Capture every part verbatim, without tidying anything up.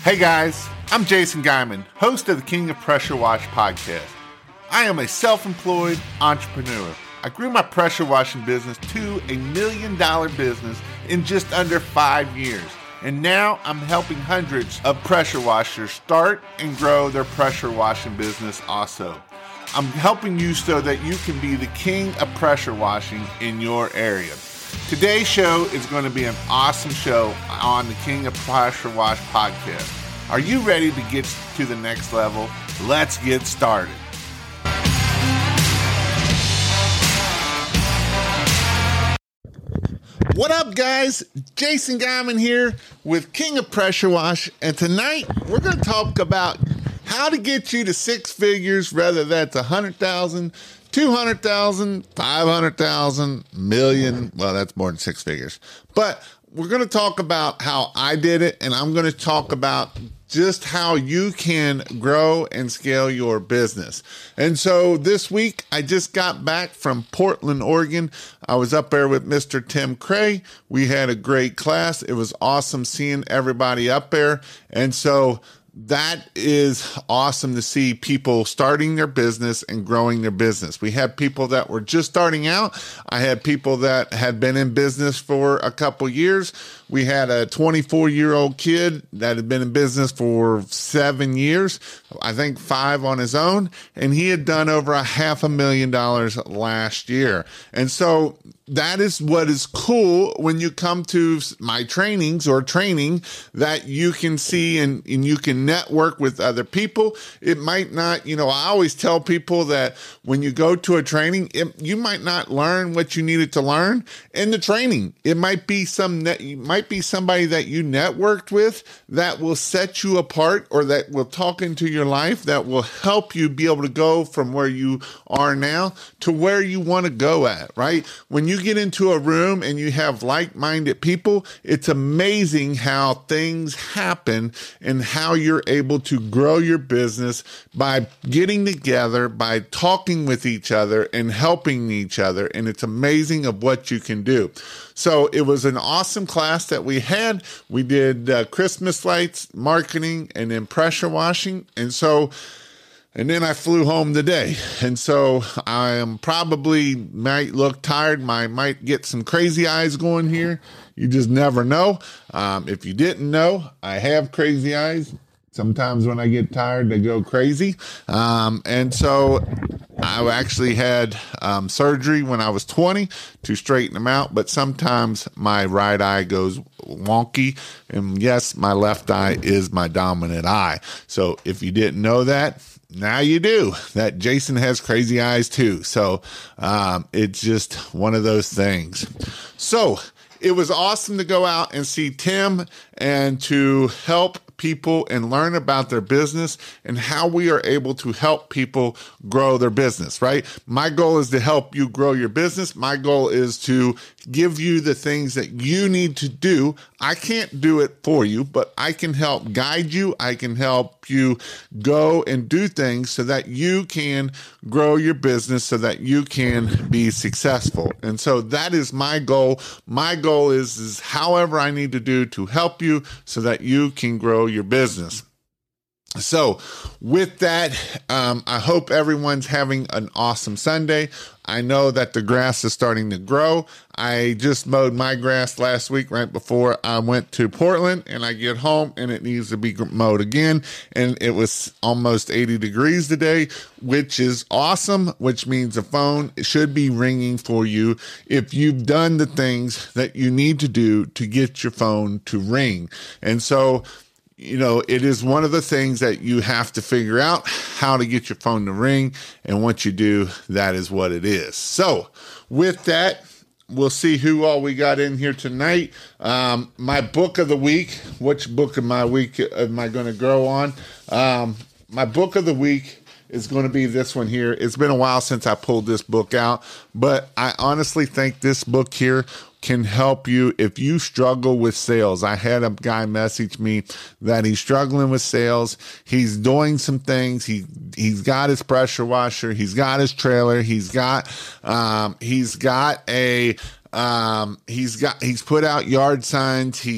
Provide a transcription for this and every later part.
Hey guys, I'm Jason Guyman, host of the King of Pressure Wash podcast. I am a self-employed entrepreneur. I grew my pressure washing business to a million dollar business in just under five years. And now I'm helping hundreds of pressure washers start and grow their pressure washing business also. I'm helping you so that you can be the king of pressure washing in your area. Today's show is going to be an awesome show on the King of Pressure Wash podcast. Are you ready to get to the next level? Let's get started. What up, guys? Jason Guyman here with King of Pressure Wash, and tonight we're going to talk about how to get you to six figures, whether that's one hundred thousand dollars, two hundred thousand dollars, five hundred thousand dollars, million. Well, that's more than six figures. But we're going to talk about how I did it, and I'm going to talk about just how you can grow and scale your business. And so this week, I just got back from Portland, Oregon. I was up there with Mister Tim Cray. We had a great class. It was awesome seeing everybody up there. And so that is awesome to see people starting their business and growing their business. We had people that were just starting out. I had people that had been in business for a couple years. We had a twenty-four-year-old kid that had been in business for seven years, I think five on his own, and he had done over a half a million dollars last year. And so that is what is cool when you come to my trainings or training, that you can see and, and you can network with other people. It might not, you know, I always tell people that when you go to a training, it, you might not learn what you needed to learn in the training. It might be some net, it might be somebody that you networked with that will set you apart, or that will talk into your life, that will help you be able to go from where you are now to where you want to go at, right? When you get into a room and you have like-minded people, it's amazing how things happen and how you're able to grow your business by getting together, by talking with each other and helping each other. And it's amazing of what you can do. So it was an awesome class that we had. We did uh, Christmas lights, marketing, and then pressure washing. And so And then I flew home today. And so I am probably might look tired. I might get some crazy eyes going here. You just never know. Um, if you didn't know, I have crazy eyes. Sometimes when I get tired, they go crazy. Um, and so I actually had um, surgery when I was twenty to straighten them out. But sometimes my right eye goes wonky. And yes, my left eye is my dominant eye. So if you didn't know that, now you do. That Jason has crazy eyes too. So um, it's just one of those things. So it was awesome to go out and see Tim and to help people and learn about their business and how we are able to help people grow their business, right? My goal is to help you grow your business. My goal is to give you the things that you need to do. I can't do it for you, but I can help guide you. I can help you go and do things so that you can grow your business, so that you can be successful. And so that is my goal. My goal is, is however I need to do to help you so that you can grow your business. So with that, um, I hope everyone's having an awesome Sunday. I know that the grass is starting to grow. I just mowed my grass last week right before I went to Portland, and I get home and it needs to be mowed again. And it was almost eighty degrees today, which is awesome, which means the phone should be ringing for you if you've done the things that you need to do to get your phone to ring. And so you know, it is one of the things that you have to figure out how to get your phone to ring. And once you do, that is what it is. So with that, we'll see who all we got in here tonight. Um, my book of the week, which book of my week am I going to grow on? Um, my book of the week is going to be this one here. It's been a while since I pulled this book out, but I honestly think this book here can help you if you struggle with sales. I had a guy message me that he's struggling with sales. He's doing some things. He, he's got his pressure washer. He's got his trailer. He's got, um, he's got a, um, he's got, he's put out yard signs. He's,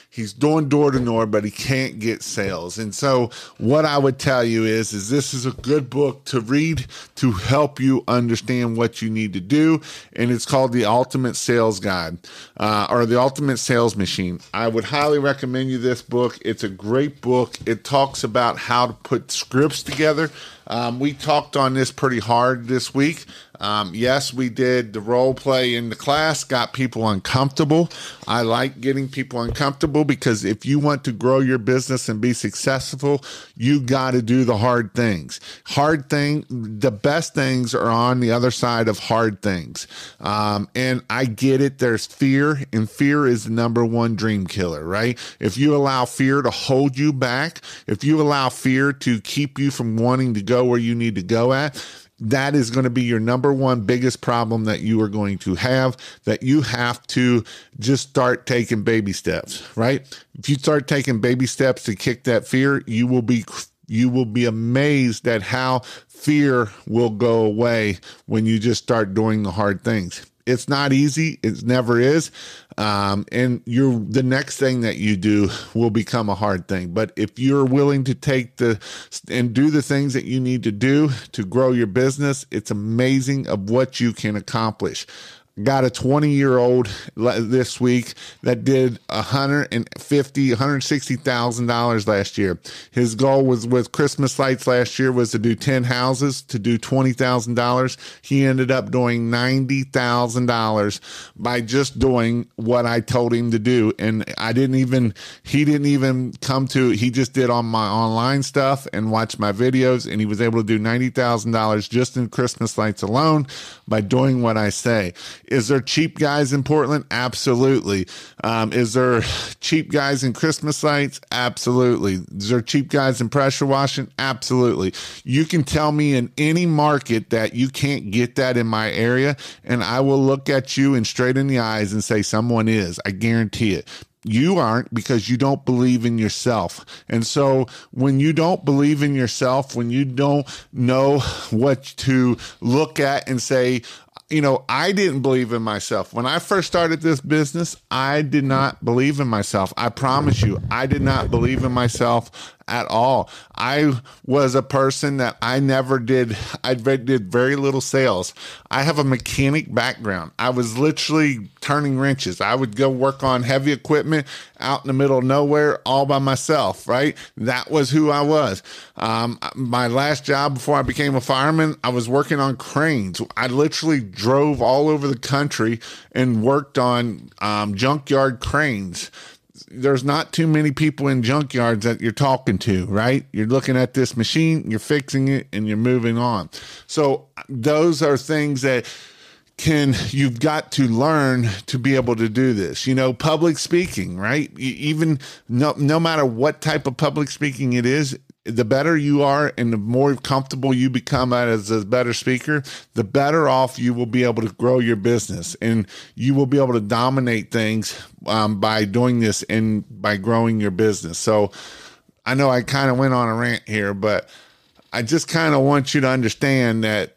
He's doing door to door, but he can't get sales. And so what I would tell you is, is this is a good book to read to help you understand what you need to do. And it's called The Ultimate Sales Guide, uh, or The Ultimate Sales Machine. I would highly recommend you this book. It's a great book. It talks about how to put scripts together. Um, we talked on this pretty hard this week. Um, yes, we did the role play in the class, got people uncomfortable. I like getting people uncomfortable because if you want to grow your business and be successful, you got to do the hard things. Hard thing, the best things are on the other side of hard things. Um, and I get it. There's fear, and fear is the number one dream killer, right? If you allow fear to hold you back, if you allow fear to keep you from wanting to go where you need to go at, that is going to be your number one biggest problem that you are going to have, that you have to just start taking baby steps, right? If you start taking baby steps to kick that fear, you will be you will be amazed at how fear will go away when you just start doing the hard things. It's not easy. It never is. Um, and you're the next thing that you do will become a hard thing. But if you're willing to take the and do the things that you need to do to grow your business, it's amazing of what you can accomplish. Got a twenty year old this week that did one hundred fifty thousand dollars, one hundred sixty thousand dollars last year. His goal was with Christmas lights last year was to do ten houses, to do twenty thousand dollars. He ended up doing ninety thousand dollars by just doing what I told him to do. And I didn't even, he didn't even come to, he just did on my online stuff and watched my videos, and he was able to do ninety thousand dollars just in Christmas lights alone by doing what I say. Is there cheap guys in Portland? Absolutely. Um, is there cheap guys in Christmas lights? Absolutely. Is there cheap guys in pressure washing? Absolutely. You can tell me in any market that you can't get that in my area, and I will look at you and straight in the eyes and say someone is. I guarantee it. You aren't, because you don't believe in yourself. And so when you don't believe in yourself, when you don't know what to look at and say, you know, I didn't believe in myself. When I first started this business, I did not believe in myself. I promise you, I did not believe in myself at all. I was a person that I never did, I did very little sales. I have a mechanic background. I was literally turning wrenches. I would go work on heavy equipment out in the middle of nowhere all by myself, right? That was who I was. Um, my last job before I became a fireman, I was working on cranes. I literally drove all over the country and worked on um, junkyard cranes. There's not too many people in junkyards that you're talking to, right? You're looking at this machine, you're fixing it, and you're moving on. So those are things that can, you've got to learn to be able to do this. You know, public speaking, right? Even no, no matter what type of public speaking it is, the better you are and the more comfortable you become as a better speaker, the better off you will be able to grow your business, and you will be able to dominate things um, by doing this and by growing your business. So I know I kind of went on a rant here, but I just kind of want you to understand that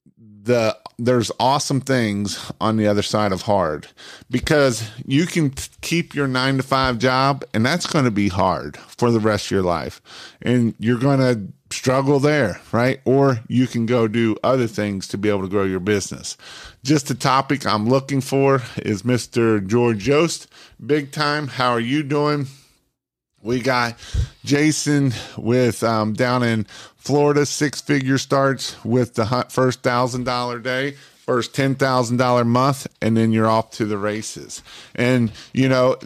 the there's awesome things on the other side of hard, because you can t- keep your nine to five job, and that's going to be hard for the rest of your life, and you're going to struggle there, right? Or you can go do other things to be able to grow your business. Just the topic I'm looking for is Mister George Yost. Big time. How are you doing? We got Jason with um, down in Florida, six figure starts with the first one thousand dollars day, first ten thousand dollars month, and then you're off to the races. And, you know,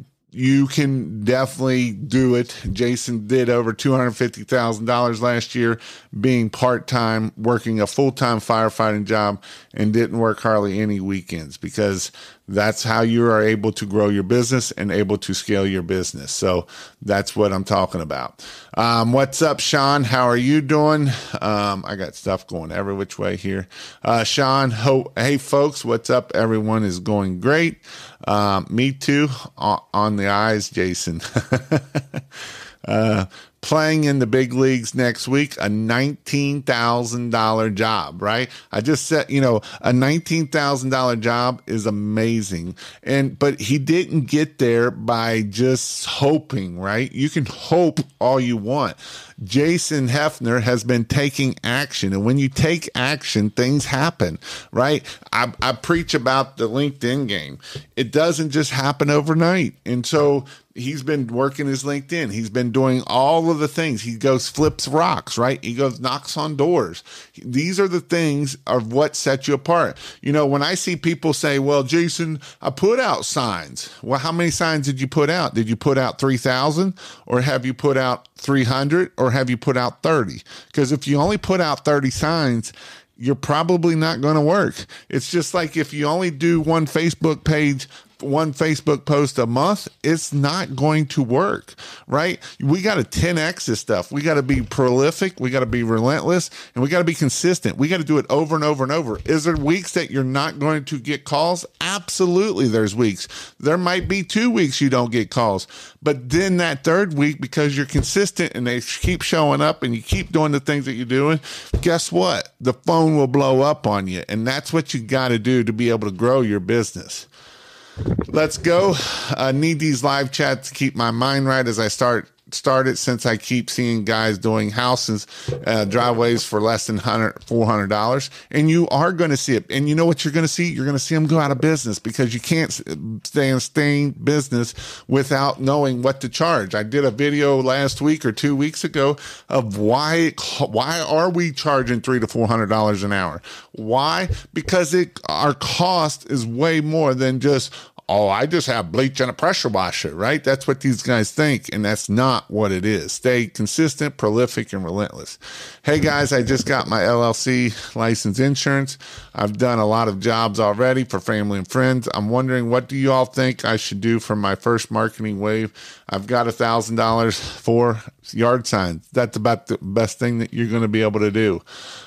you can definitely do it. Jason did over two hundred fifty thousand dollars last year being part-time, working a full-time firefighting job, and didn't work hardly any weekends, because that's how you are able to grow your business and able to scale your business. So that's what I'm talking about. Um, what's up, Sean? How are you doing? Um, I got stuff going every which way here. Uh, Sean, ho- hey folks, what's up? Everyone is going great. Um, me too. On, on the eyes, Jason. uh, playing in the big leagues next week, a nineteen thousand dollars job, right? I just said, you know, a nineteen thousand dollars job is amazing. And, but he didn't get there by just hoping, right? You can hope all you want. Jason Hefner has been taking action. And when you take action, things happen, right? I, I preach about the LinkedIn game. It doesn't just happen overnight. And so he's been working his LinkedIn. He's been doing all of the things. He goes, flips rocks, right? He goes, knocks on doors. These are the things of what set you apart. You know, when I see people say, well, Jason, I put out signs. Well, how many signs did you put out? Did you put out three thousand, or have you put out three hundred, or have you put out thirty? Because if you only put out thirty signs, you're probably not going to work. It's just like if you only do one Facebook page, one Facebook post a month, it's not going to work, right? We got to ten X this stuff. We got to be prolific. We got to be relentless, and we got to be consistent. We got to do it over and over and over. Is there weeks that you're not going to get calls? Absolutely. There's weeks. There might be two weeks you don't get calls, but then that third week, because you're consistent and they keep showing up and you keep doing the things that you're doing, guess what? The phone will blow up on you. And that's what you got to do to be able to grow your business. Let's go. I need these live chats to keep my mind right as I start started, since I keep seeing guys doing houses, uh, driveways for less than one hundred, four hundred dollars. And you are going to see it. And you know what you're going to see? You're going to see them go out of business, because you can't stay in staying business without knowing what to charge. I did a video last week or two weeks ago of why, why are we charging three to four hundred dollars an hour? Why? Because it, our cost is way more than just, oh, I just have bleach and a pressure washer, right? That's what these guys think, and that's not what it is. Stay consistent, prolific, and relentless. Hey, guys, I just got my L L C license insurance. I've done a lot of jobs already for family and friends. I'm wondering, what do you all think I should do for my first marketing wave? I've got one thousand dollars for yard signs. That's about the best thing that you're going to be able to do.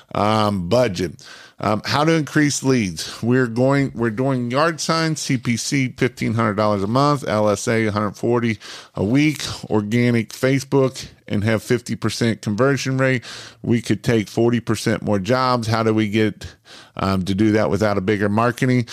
Um, budget. Um, how to increase leads. We're going, we're doing yard signs, C P C, fifteen hundred dollars a month, L S A, one hundred forty a week, organic Facebook, and have fifty percent conversion rate. We could take forty percent more jobs. How do we get, um, to do that without a bigger marketing?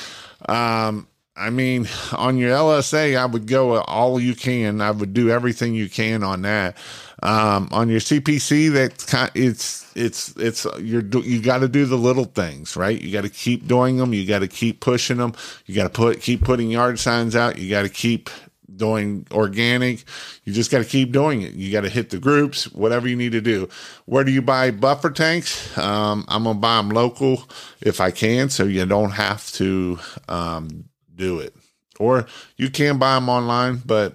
Um, I mean, on your L S A, I would go all you can. I would do everything you can on that. Um, on your C P C, that's kind of, it's, it's, it's, you're, you got to do the little things, right? You got to keep doing them. You got to keep pushing them. You got to put, keep putting yard signs out. You got to keep doing organic. You just got to keep doing it. You got to hit the groups, whatever you need to do. Where do you buy buffer tanks? Um, I'm going to buy them local if I can, so you don't have to, um, do it. Or you can buy them online, but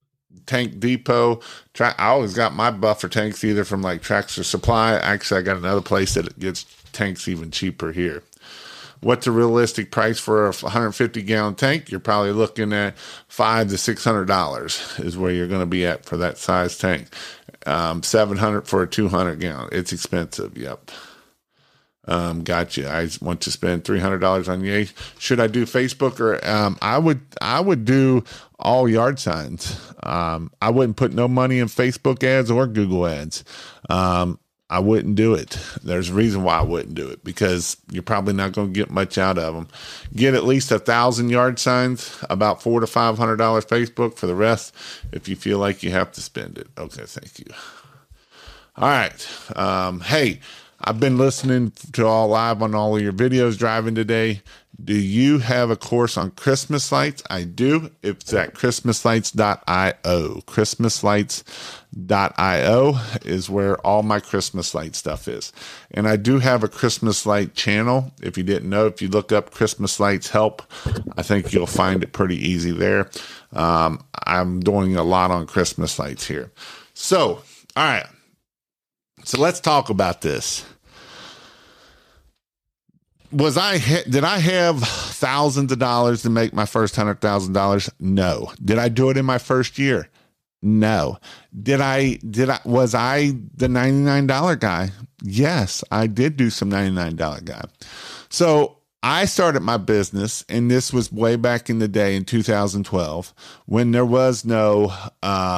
Tank Depot, tra- I always got my buffer tanks either from like Tractor Supply. Actually, I got another place that gets tanks even cheaper here. What's a realistic price for a one hundred fifty gallon tank? You're probably looking at five to six hundred dollars is where you're going to be at for that size tank. Um, seven hundred for a two hundred gallon. It's expensive. Yep. Um, gotcha. I want to spend three hundred dollars on Yay. Should I do Facebook or, um, I would, I would do all yard signs. Um, I wouldn't put no money in Facebook ads or Google ads. Um, I wouldn't do it. There's a reason why I wouldn't do it, because you're probably not going to get much out of them. Get at least a thousand yard signs, about four to five hundred dollars Facebook. For the rest, if you feel like you have to spend it. Okay. Thank you. All right. Um, hey, I've been listening to all live on all of your videos driving today. Do you have a course on Christmas lights? I do. It's at christmas lights dot io. christmas lights dot io is where all my Christmas light stuff is. And I do have a Christmas light channel. If you didn't know, if you look up Christmas lights help, I think you'll find it pretty easy there. Um, I'm doing a lot on Christmas lights here. So, all right. So let's talk about this. Was I, did I have thousands of dollars to make my first hundred thousand dollars? No. Did I do it in my first year? No. Did I, did I, was I the ninety-nine dollar guy? Yes, I did do some ninety-nine dollar guy. So I started my business, and this was way back in the day in two thousand twelve when there was no, um,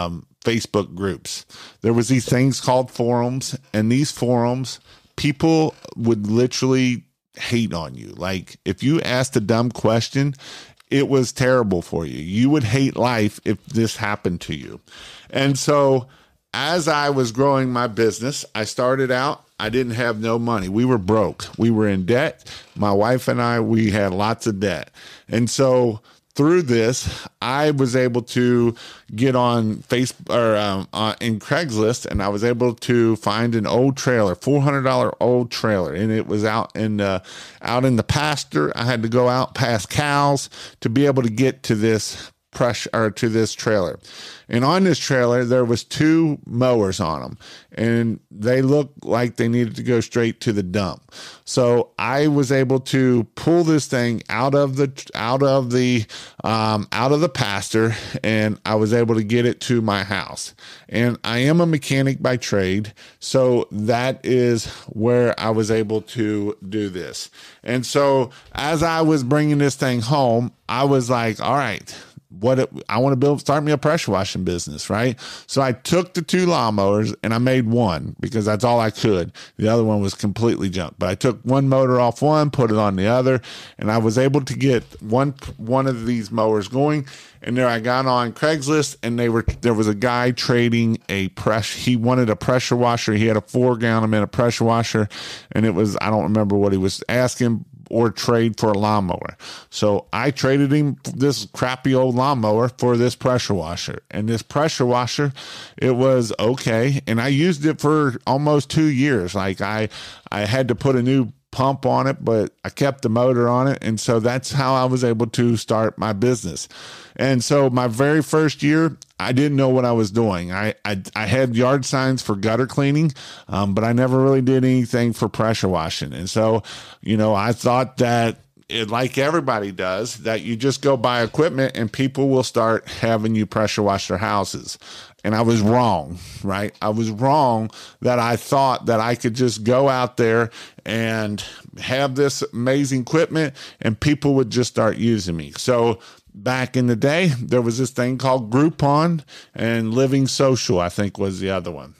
Facebook groups. There was these things called forums, and these forums, people would literally hate on you. Like if you asked a dumb question, it was terrible for you. You would hate life if this happened to you. And so as I was growing my business, I started out, I didn't have no money. We were broke. We were in debt. My wife and I, we had lots of debt. And so through this, I was able to get on Facebook or um, uh, in Craigslist, and I was able to find an old trailer, four hundred dollars old trailer, and it was out in uh, out in the pasture. I had to go out past cows to be able to get to this pressure or to this trailer. And on this trailer, there was two mowers on them, and they looked like they needed to go straight to the dump. So I was able to pull this thing out of the out of the um, out of the pasture, and I was able to get it to my house. And I am a mechanic by trade, so that is where I was able to do this. And so as I was bringing this thing home, I was like, all right, what it, I want to build, start me a pressure washing business, right? So I took the two lawnmowers and I made one because that's all I could. The other one was completely junk, but I took one motor off one, put it on the other, and I was able to get one, one of these mowers going. And there I got on Craigslist, and they were, there was a guy trading a press. He wanted a pressure washer. He had a four gallon minute pressure washer, and it was, I don't remember what he was asking, or trade for a lawnmower. So I traded him this crappy old lawnmower for this pressure washer. And this pressure washer, it was okay. And I used it for almost two years. Like I, I had to put a new pump on it, but I kept the motor on it. And so that's how I was able to start my business. And so my very first year, I didn't know what I was doing. I I, I had yard signs for gutter cleaning, um, but I never really did anything for pressure washing. And so, you know, I thought that it, like everybody does, that you just go buy equipment and people will start having you pressure wash their houses. And I was wrong, right? I was wrong that I thought that I could just go out there and have this amazing equipment and people would just start using me. So back in the day, there was this thing called Groupon and Living Social, I think was the other one.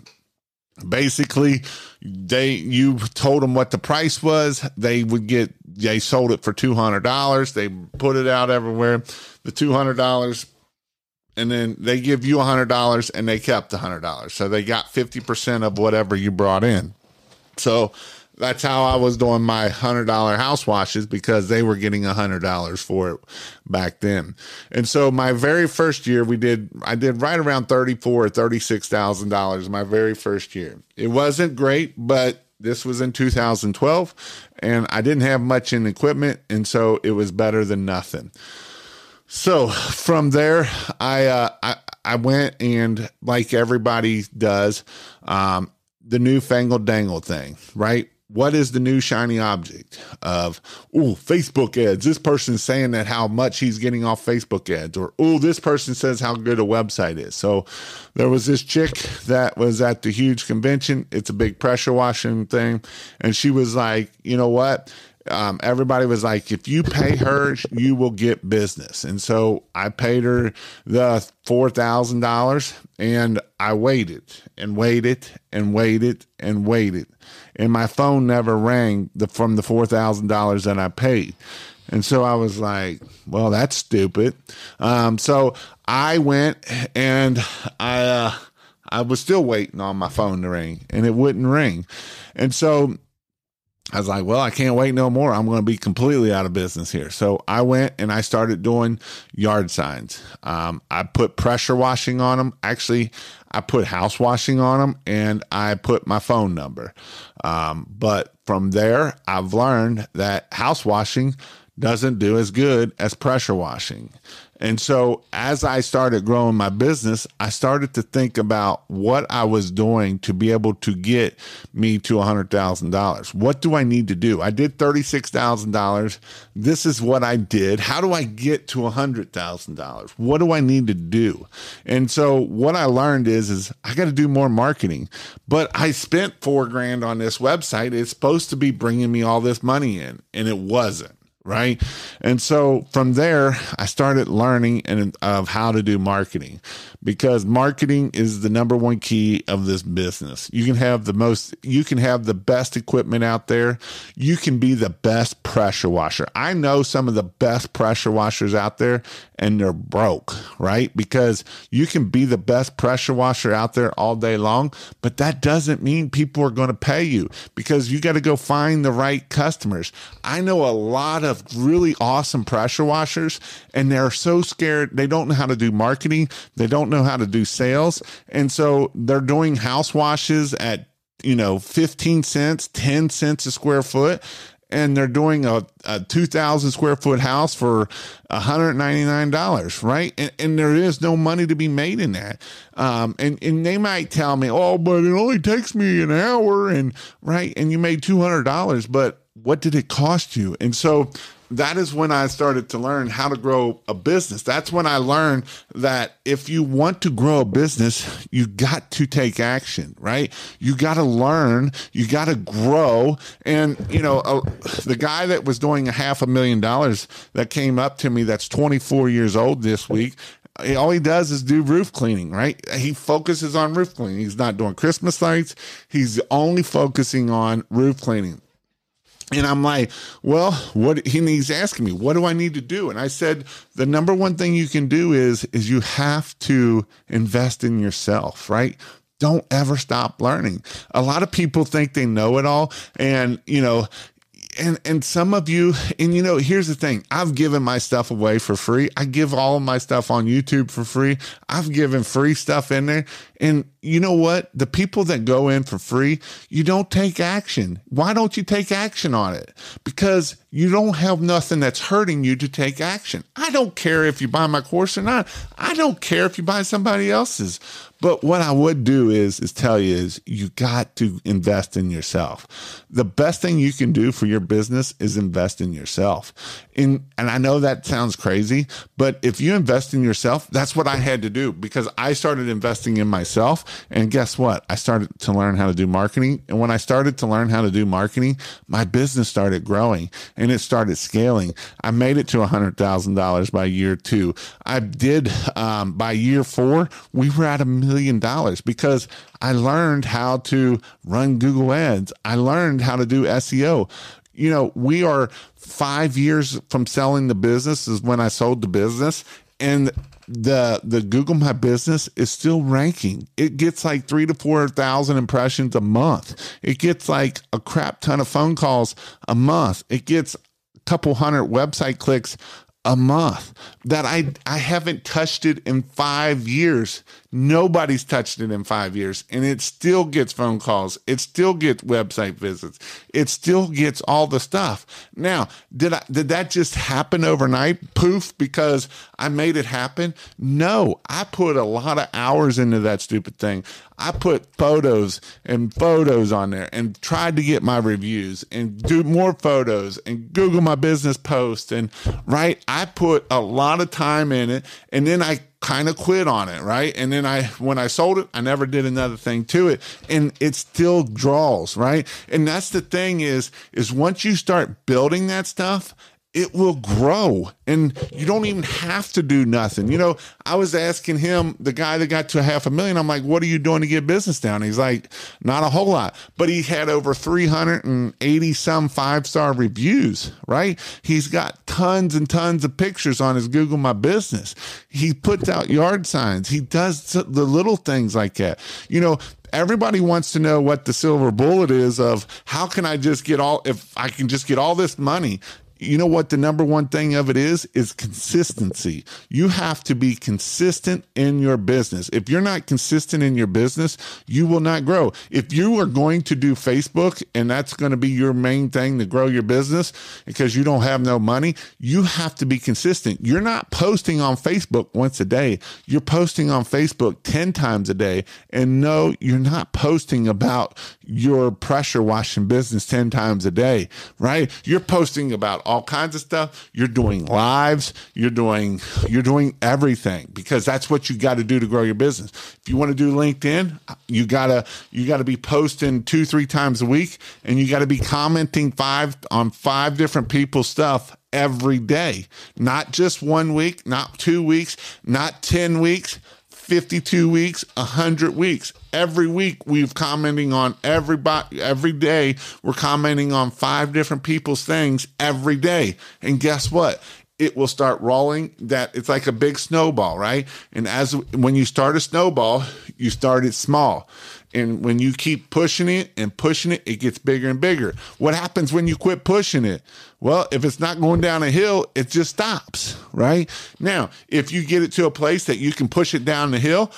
Basically, they you told them what the price was. They would get, they sold it for two hundred dollars. They put it out everywhere, the two hundred dollars. And then they give you one hundred dollars and they kept one hundred dollars. So they got fifty percent of whatever you brought in. So that's how I was doing my one hundred dollars house washes, because they were getting one hundred dollars for it back then. And so my very first year, we did, I did right around thirty-four thousand dollars or thirty-six thousand dollars my very first year. It wasn't great, but this was in two thousand twelve and I didn't have much in equipment. And so it was better than nothing. So from there, I, uh, I, I went and, like everybody does, um, the newfangled dangle thing, right? What is the new shiny object of, oh, Facebook ads? This person's saying that how much he's getting off Facebook ads, or, oh, this person says how good a website is. So there was this chick that was at the huge convention. It's a big pressure washing thing. And she was like, you know what? Um, everybody was like, if you pay her, you will get business. And so I paid her the four thousand dollars and I waited and waited and waited and waited. And my phone never rang the, from the four thousand dollars that I paid. And so I was like, well, that's stupid. Um, so I went and I, uh, I was still waiting on my phone to ring and it wouldn't ring. And so I was like, well, I can't wait no more. I'm going to be completely out of business here. So I went and I started doing yard signs. Um, I put pressure washing on them. Actually, I put house washing on them and I put my phone number. Um, but from there, I've learned that house washing doesn't do as good as pressure washing. And so as I started growing my business, I started to think about what I was doing to be able to get me to one hundred thousand dollars. What do I need to do? I did thirty-six thousand dollars. This is what I did. How do I get to one hundred thousand dollars? What do I need to do? And so what I learned is, is I got to do more marketing. But I spent four grand on this website. It's supposed to be bringing me all this money in, and it wasn't. right? And so from there, I started learning and of how to do marketing, because marketing is the number one key of this business. You can have the most, you can have the best equipment out there. You can be the best pressure washer. I know some of the best pressure washers out there, and they're broke, right? Because you can be the best pressure washer out there all day long, but that doesn't mean people are going to pay you, because you got to go find the right customers. I know a lot of really awesome pressure washers, and they're so scared. They don't know how to do marketing. They don't know how to do sales. And so they're doing house washes at, you know, fifteen cents, ten cents a square foot. And they're doing a, a two thousand square foot house for one hundred ninety-nine dollars, right? And, and there is no money to be made in that. Um, and, and they might tell me, oh, but it only takes me an hour, and right, and you made two hundred dollars, but what did it cost you? And so that is when I started to learn how to grow a business. That's when I learned that if you want to grow a business, you got to take action, right? You got to learn, you got to grow. And, you know, uh, the guy that was doing a half a million dollars that came up to me, that's twenty-four years old this week, all he does is do roof cleaning, right? He focuses on roof cleaning. He's not doing Christmas lights. He's only focusing on roof cleaning. And I'm like, well, what he he's asking me, what do I need to do? And I said, the number one thing you can do is, is you have to invest in yourself, right? Don't ever stop learning. A lot of people think they know it all. And, you know, And and some of you, and you know, here's the thing. I've given my stuff away for free. I give all of my stuff on YouTube for free. I've given free stuff in there. And you know what? The people that go in for free, you don't take action. Why don't you take action on it? Because you don't have nothing that's hurting you to take action. I don't care if you buy my course or not. I don't care if you buy somebody else's. But what I would do is, is tell you is you got to invest in yourself. The best thing you can do for your business is invest in yourself. In, and I know that sounds crazy, but if you invest in yourself, that's what I had to do, because I started investing in myself. And guess what? I started to learn how to do marketing. And when I started to learn how to do marketing, my business started growing and it started scaling. I made it to one hundred thousand dollars by year two. I did, um, by year four, we were at a million dollars because I learned how to run Google Ads. I learned how to do S E O. You know, we are five years from selling the business is when I sold the business, and the the Google My Business is still ranking. It gets like three to four thousand impressions a month. It gets like a crap ton of phone calls a month. It gets a couple hundred website clicks a month. That I I haven't touched it in five years. Nobody's touched it in five years, and it still gets phone calls. It still gets website visits. It still gets all the stuff. Now, did I did that just happen overnight? Poof, because I made it happen? No, I put a lot of hours into that stupid thing. I put photos and photos on there and tried to get my reviews and do more photos and Google My Business post, and right, I put a lot of time in it, and then I kind of quit on it, right? And then I, when I sold it, I never did another thing to it, and it still draws, right? And that's the thing is, is once you start building that stuff, it will grow, and you don't even have to do nothing. You know, I was asking him, the guy that got to a half a million, I'm like, what are you doing to get business down? He's like, not a whole lot, but he had over three hundred eighty some five-star reviews, right? He's got tons and tons of pictures on his Google My Business. He puts out yard signs. He does the little things like that. You know, everybody wants to know what the silver bullet is of how can I just get all, if I can just get all this money. You know what the number one thing of it is, is consistency. You have to be consistent in your business. If you're not consistent in your business, you will not grow. If you are going to do Facebook and that's going to be your main thing to grow your business because you don't have no money, you have to be consistent. You're not posting on Facebook once a day. You're posting on Facebook ten times a day. And no, you're not posting about your pressure washing business ten times a day, right? You're posting about all kinds of stuff. You're doing lives. You're doing you're doing everything because that's what you got to do to grow your business. If you want to do LinkedIn, you gotta you gotta be posting two three times a week, and you got to be commenting five on five different people's stuff every day, not just one week, not two weeks, not ten weeks. fifty-two weeks, one hundred weeks. Every week we've commenting on everybody, every day we're commenting on five different people's things every day. And guess what? It will start rolling. That it's like a big snowball, right? And as when you start a snowball, you start it small. And when you keep pushing it and pushing it, it gets bigger and bigger. What happens when you quit pushing it? Well, if it's not going down a hill, it just stops, right? Now, if you get it to a place that you can push it down the hill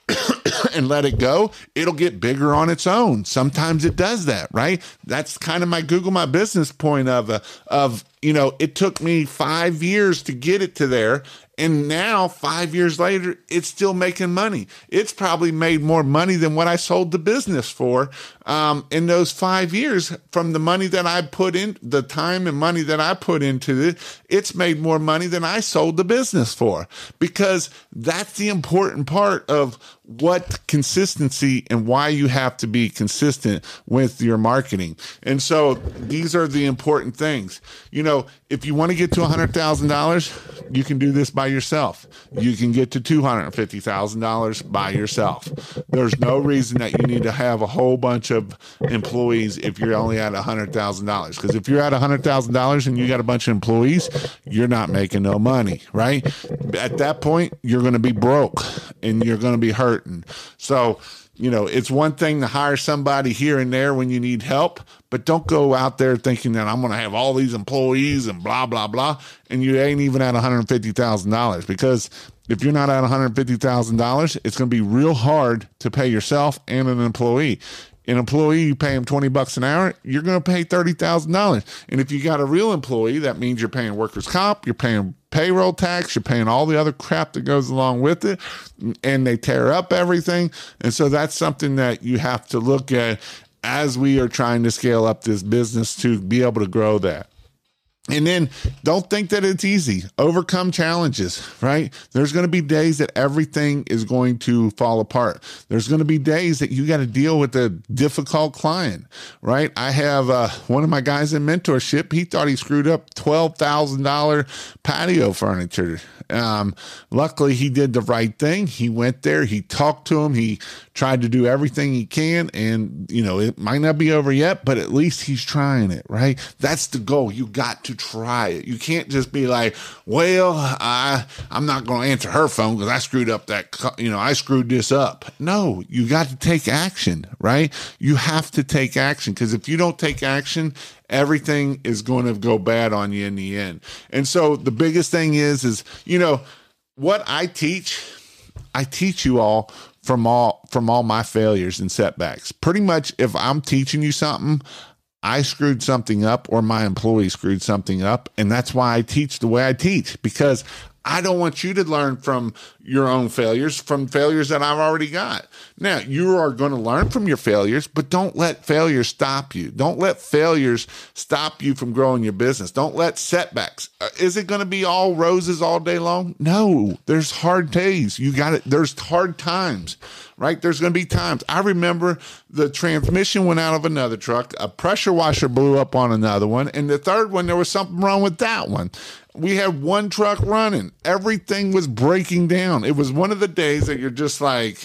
and let it go, it'll get bigger on its own. Sometimes it does that, right? That's kind of my Google My Business point of, uh, of, you know, it took me five years to get it to there. And now, five years later, it's still making money. It's probably made more money than what I sold the business for um, in those five years from the money that I put in, the time and money that I put into it. It's made more money than I sold the business for, because that's the important part of what consistency and why you have to be consistent with your marketing. And so these are the important things. You know, if you want to get to one hundred thousand dollars, you can do this by yourself. You can get to two hundred fifty thousand dollars by yourself. There's no reason that you need to have a whole bunch of employees if you're only at one hundred thousand dollars. Because if you're at one hundred thousand dollars and you got a bunch of employees, you're not making no money, right? At that point, you're going to be broke and you're going to be hurting. So, you know, it's one thing to hire somebody here and there when you need help, but don't go out there thinking that I'm going to have all these employees and blah, blah, blah, and you ain't even at one hundred fifty thousand dollars, because if you're not at one hundred fifty thousand dollars, it's going to be real hard to pay yourself and an employee. An employee, you pay him twenty bucks an hour, you're going to pay thirty thousand dollars. And if you got a real employee, that means you're paying workers' comp, you're paying payroll tax, you're paying all the other crap that goes along with it, and they tear up everything. And so that's something that you have to look at as we are trying to scale up this business to be able to grow that. And then don't think that it's easy. Overcome challenges, right? There's going to be days that everything is going to fall apart. There's going to be days that you got to deal with a difficult client, right? I have uh, one of my guys in mentorship. He thought he screwed up twelve thousand dollars patio furniture. Um, luckily, he did the right thing. He went there. He talked to him. He tried to do everything he can. And, you know, it might not be over yet, but at least he's trying it, right? That's the goal. You got to try it. You can't just be like, well, I, I'm not going to answer her phone because I screwed up that, you know, I screwed this up. No, you got to take action, right? You have to take action, because if you don't take action, everything is going to go bad on you in the end. And so the biggest thing is, is, you know, what I teach, I teach you all from all, from all my failures and setbacks. Pretty much if I'm teaching you something, I screwed something up or my employee screwed something up. And that's why I teach the way I teach, because I don't want you to learn from your own failures, from failures that I've already got. Now, you are going to learn from your failures, but don't let failures stop you. Don't let failures stop you from growing your business. Don't let setbacks. Uh, is it going to be all roses all day long? No, there's hard days. You got it. There's hard times, right? There's going to be times. I remember the transmission went out of another truck. A pressure washer blew up on another one. And the third one, there was something wrong with that one. We had one truck running. Everything was breaking down. It was one of the days that you're just like,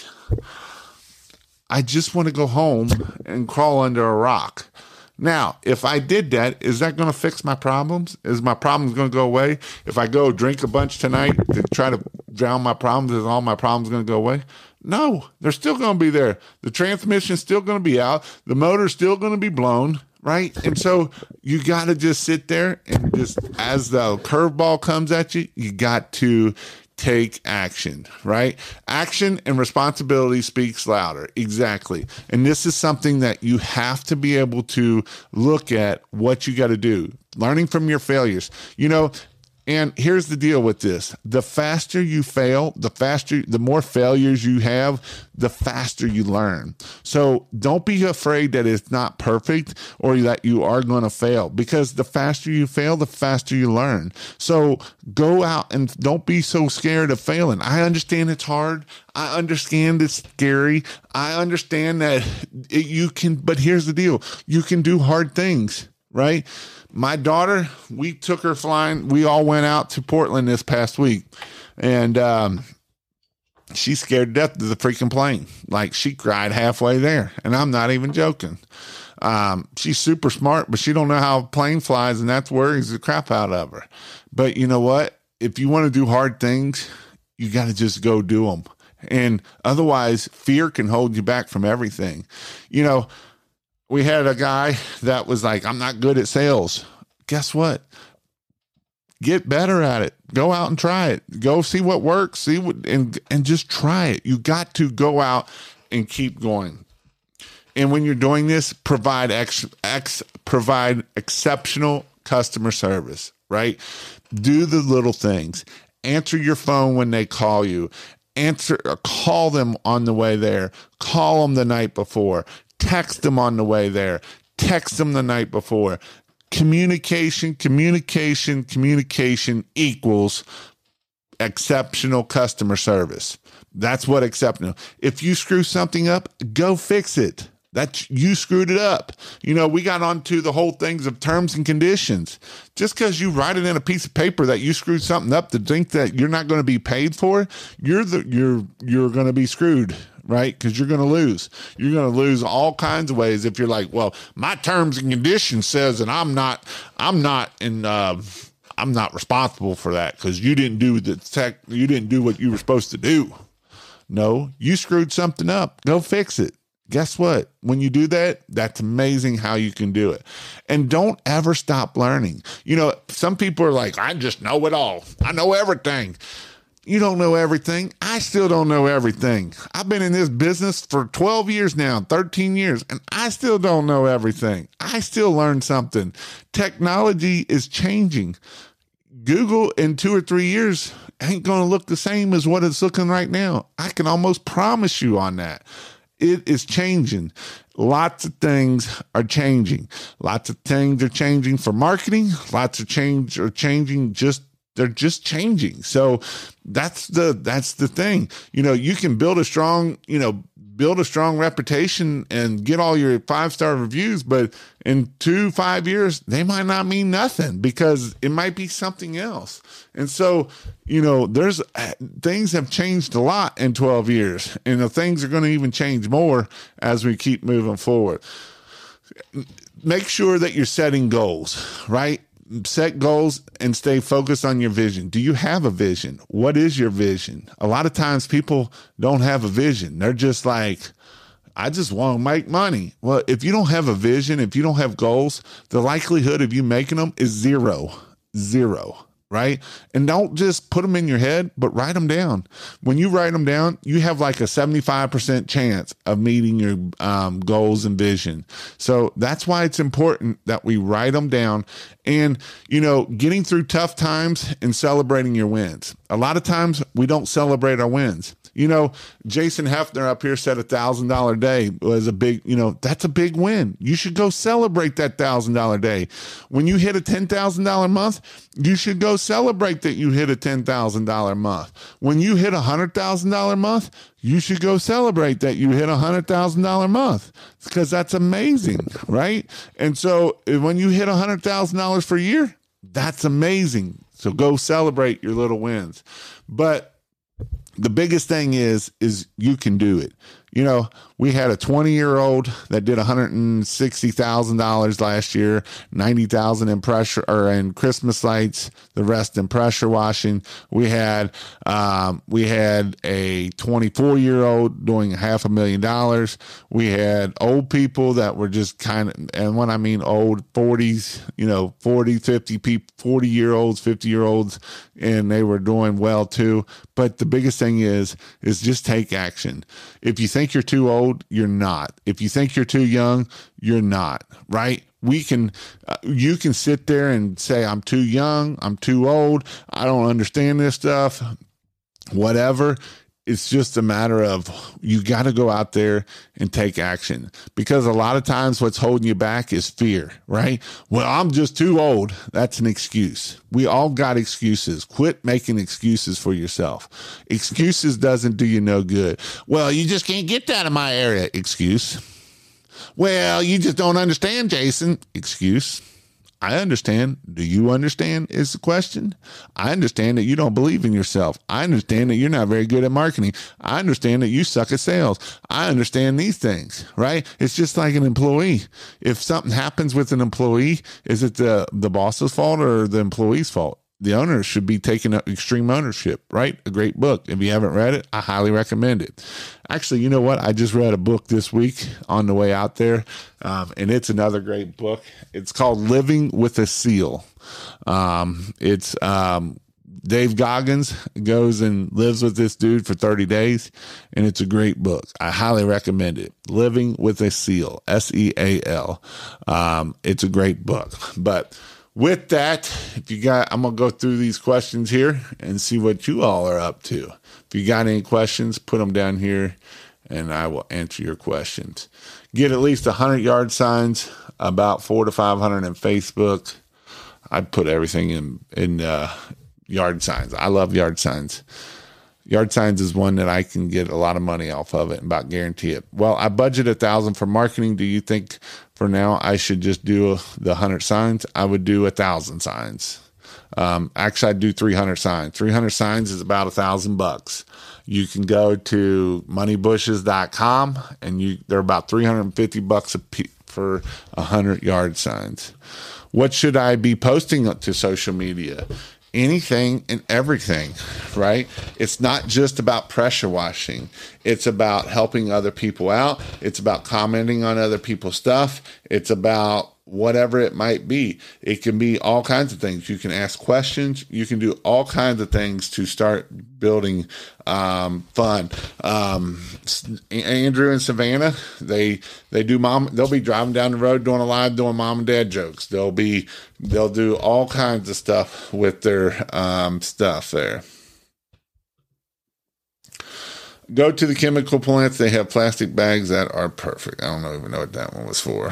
I just want to go home and crawl under a rock. Now, if I did that, is that going to fix my problems? Is my problems going to go away? If I go drink a bunch tonight to try to drown my problems, is all my problems going to go away? No, they're still going to be there. The transmission's still going to be out. The motor's still going to be blown. Right. And so you got to just sit there and just, as the curveball comes at you, you got to take action, right? Action and responsibility speaks louder. Exactly. And this is something that you have to be able to look at what you got to do, learning from your failures. You know, And here's the deal with this. The faster you fail, the faster, the more failures you have, the faster you learn. So don't be afraid that it's not perfect or that you are going to fail, because the faster you fail, the faster you learn. So go out and don't be so scared of failing. I understand it's hard. I understand it's scary. I understand that it, you can, but here's the deal. You can do hard things, right? My daughter, we took her flying. We all went out to Portland this past week, and um, she's scared to death of the freaking plane. Like, she cried halfway there, and I'm not even joking. Um, she's super smart, but she don't know how a plane flies, and that worries the crap out of her. But you know what? If you want to do hard things, you got to just go do them. And otherwise, fear can hold you back from everything. You know, we had a guy that was like, I'm not good at sales. Guess what? Get better at it. Go out and try it. Go see what works, see what, and, and just try it. You got to go out and keep going. And when you're doing this, provide ex, ex, provide exceptional customer service, right? Do the little things. Answer your phone when they call you. Answer, call them on the way there. Call them the night before. Text them on the way there. Text them the night before. Communication, communication, communication equals exceptional customer service. That's what exceptional. If you screw something up, go fix it. That you screwed it up. You know, we got onto the whole things of terms and conditions. Just because you write it in a piece of paper that you screwed something up to think that you're not going to be paid for, you're the you're you're going to be screwed, right? Because you're going to lose. You're going to lose all kinds of ways if you're like, well, my terms and conditions says that I'm not I'm not in uh, I'm not responsible for that because you didn't do the tech, you didn't do what you were supposed to do. No, you screwed something up. Go fix it. Guess what? When you do that, that's amazing how you can do it. And don't ever stop learning. You know, some people are like, I just know it all. I know everything. You don't know everything. I still don't know everything. I've been in this business for twelve years now, thirteen years, and I still don't know everything. I still learn something. Technology is changing. Google in two or three years ain't going to look the same as what it's looking right now. I can almost promise you on that. It is changing. Lots of things are changing. Lots of things are changing for marketing. Lots of change are changing just they're just changing. So that's the that's the thing. You know, you can build a strong, you know, build a strong reputation and get all your five-star reviews, but in two, five years, they might not mean nothing because it might be something else. And so, you know, there's things have changed a lot in twelve years, and the things are going to even change more as we keep moving forward. Make sure that you're setting goals, right? Set goals and stay focused on your vision. Do you have a vision? What is your vision? A lot of times people don't have a vision. They're just like, I just want to make money. Well, if you don't have a vision, if you don't have goals, the likelihood of you making them is zero, zero. Right? And don't just put them in your head, but write them down. When you write them down, you have like a seventy-five percent chance of meeting your um, goals and vision. So that's why it's important that we write them down and, you know, getting through tough times and celebrating your wins. A lot of times we don't celebrate our wins. You know, Jason Hefner up here said a thousand dollar day was a big, you know, that's a big win. You should go celebrate that thousand dollar day. When you hit a ten thousand dollar month, you should go celebrate that you hit a ten thousand dollar month. When you hit a hundred thousand dollar month, you should go celebrate that you hit a hundred thousand dollar month because that's amazing, right? And so when you hit a hundred thousand dollars for a year, that's amazing. So go celebrate your little wins. But the biggest thing is, is you can do it. You know, we had a twenty year old that did one hundred sixty thousand dollars last year, ninety thousand dollars in pressure or in Christmas lights, the rest in pressure washing. We had, um, we had a twenty-four year old doing half a million dollars. We had old people that were just kind of, and when I mean old, forties, you know, forty, fifty people, forty year olds, fifty year olds, and they were doing well too. But the biggest thing is, is just take action. If you think you're too old old, you're not. If you think you're too young, you're not, right? We can, uh, you can sit there and say, I'm too young, I'm too old, I don't understand this stuff, whatever. It's just a matter of you got to go out there and take action, because a lot of times what's holding you back is fear, right? Well, I'm just too old. That's an excuse. We all got excuses. Quit making excuses for yourself. Excuses doesn't do you no good. Well, you just can't get that in my area. Excuse. Well, you just don't understand, Jason. Excuse. I understand. Do you understand is the question. I understand that you don't believe in yourself. I understand that you're not very good at marketing. I understand that you suck at sales. I understand these things, right? It's just like an employee. If something happens with an employee, is it the, the boss's fault or the employee's fault? The owner should be taking extreme ownership, right? A great book. If you haven't read it, I highly recommend it. Actually, you know what? I just read a book this week on the way out there, um, and it's another great book. It's called Living with a Seal. Um, it's um, Dave Goggins goes and lives with this dude for thirty days, and it's a great book. I highly recommend it. Living with a Seal, S E A L. Um, it's a great book. But with that, if you got, I'm going to go through these questions here and see what you all are up to. If you got any questions, put them down here and I will answer your questions. Get at least one hundred yard signs, about four to five hundred in Facebook. I'd put everything in, in uh, yard signs. I love yard signs. Yard signs is one that I can get a lot of money off of it and about guarantee it. Well, I budget a thousand for marketing. Do you think for now I should just do the hundred signs? I would do a thousand signs. Um, actually, I'd do three hundred signs. three hundred signs is about a thousand bucks. You can go to money bushes dot com and you, they're about three hundred fifty bucks a piece for a hundred yard signs. What should I be posting to social media? Anything and everything, right? It's not just about pressure washing. It's about helping other people out. It's about commenting on other people's stuff. It's about whatever it might be. It can be all kinds of things. You can ask questions. You can do all kinds of things to start building um, fun. Um, Andrew and Savannah, they they do mom. They'll be driving down the road doing a live, doing mom and dad jokes. They'll be they'll do all kinds of stuff with their um, stuff there. Go to the chemical plants. They have plastic bags that are perfect. I don't know, even know what that one was for.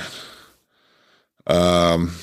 Um,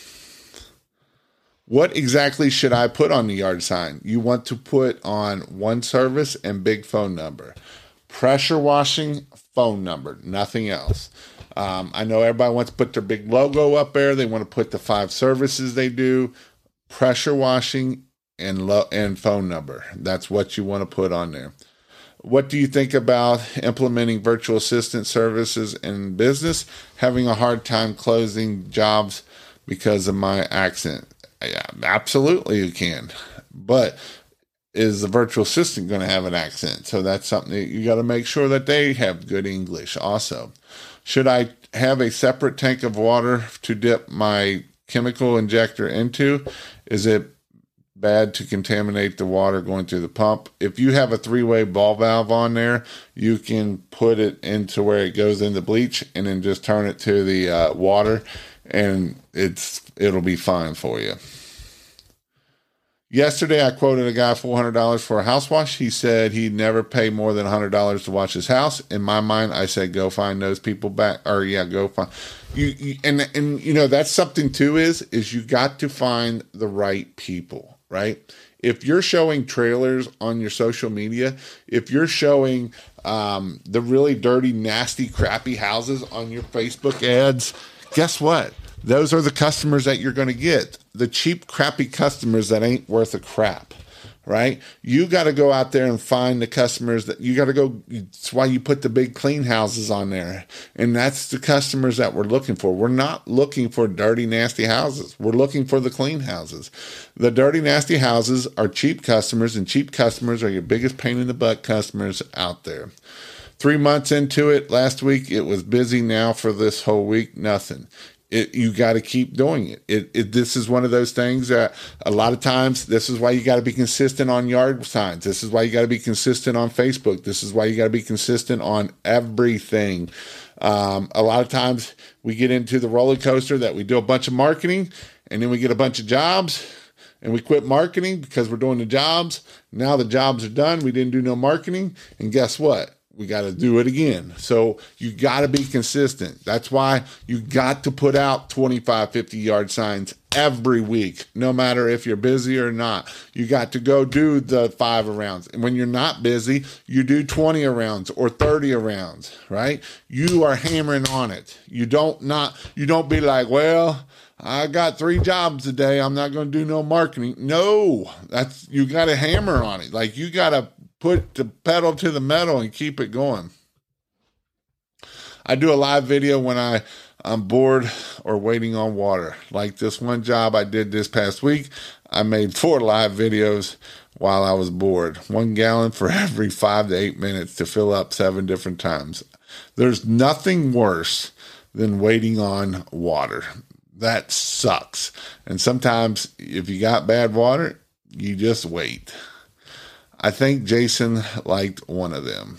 what exactly should I put on the yard sign? You want to put on one service and big phone number. Pressure washing, phone number, nothing else. Um, I know everybody wants to put their big logo up there. They want to put the five services they do. Pressure washing and lo- and phone number. That's what you want to put on there. What do you think about implementing virtual assistant services in business? Having a hard time closing jobs because of my accent. Yeah, absolutely you can. But is the virtual assistant going to have an accent? So that's something that you got to make sure that they have good English also. Should I have a separate tank of water to dip my chemical injector into? Is it bad to contaminate the water going through the pump? If you have a three-way ball valve on there, you can put it into where it goes into bleach and then just turn it to the uh, water, and it's it'll be fine for you. Yesterday, I quoted a guy four hundred dollars for a house wash. He said he'd never pay more than one hundred dollars to wash his house. In my mind, I said, go find those people back, or yeah, go find you, you and and you know that's something too is is you got to find the right people. Right? If you're showing trailers on your social media, if you're showing um, the really dirty, nasty, crappy houses on your Facebook ads, guess what? Those are the customers that you're going to get. The cheap, crappy customers that ain't worth a crap. Right? You got to go out there and find the customers that you got to go. That's why you put the big clean houses on there. And that's the customers that we're looking for. We're not looking for dirty, nasty houses. We're looking for the clean houses. The dirty, nasty houses are cheap customers, and cheap customers are your biggest pain in the butt customers out there. Three months into it, last week, it was busy. Now for this whole week, nothing. It, you got to keep doing it. It, it. This is one of those things that a lot of times, this is why you got to be consistent on yard signs. This is why you got to be consistent on Facebook. This is why you got to be consistent on everything. Um, a lot of times we get into the roller coaster that we do a bunch of marketing and then we get a bunch of jobs and we quit marketing because we're doing the jobs. Now the jobs are done. We didn't do no marketing. And guess what? We got to do it again. So you got to be consistent. That's why you got to put out twenty-five, fifty yard signs every week, no matter if you're busy or not. You got to go do the five rounds. And when you're not busy, you do twenty rounds or thirty rounds, right? You are hammering on it. You don't not, you don't be like, well, I got three jobs today. I'm not going to do no marketing. No, that's, you got to hammer on it. Like you got to put the pedal to the metal and keep it going. I do a live video when I, I'm bored or waiting on water. Like this one job I did this past week, I made four live videos while I was bored. One gallon for every five to eight minutes to fill up seven different times. There's nothing worse than waiting on water. That sucks. And sometimes if you got bad water, you just wait. I think Jason liked one of them.